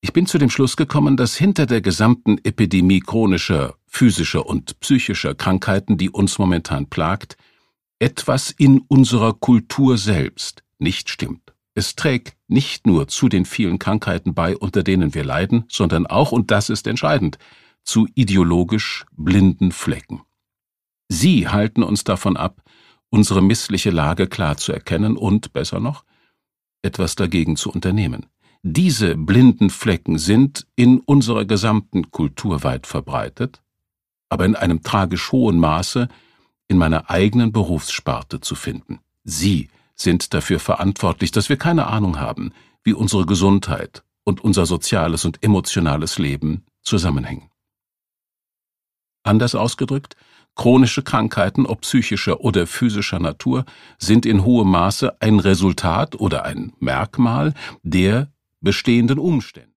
Ich bin zu dem Schluss gekommen, dass hinter der gesamten Epidemie chronischer, physischer und psychischer Krankheiten, die uns momentan plagt, etwas in unserer Kultur selbst nicht stimmt. Es trägt nicht nur zu den vielen Krankheiten bei, unter denen wir leiden, sondern auch, und das ist entscheidend, zu ideologisch blinden Flecken. Sie halten uns davon ab, unsere missliche Lage klar zu erkennen und, besser noch, etwas dagegen zu unternehmen. Diese blinden Flecken sind in unserer gesamten Kultur weit verbreitet, aber in einem tragisch hohen Maße in meiner eigenen Berufssparte zu finden. Sie sind dafür verantwortlich, dass wir keine Ahnung haben, wie unsere Gesundheit und unser soziales und emotionales Leben zusammenhängen. Anders ausgedrückt, chronische Krankheiten, ob psychischer oder physischer Natur, sind in hohem Maße ein Resultat oder ein Merkmal der bestehenden Umstände.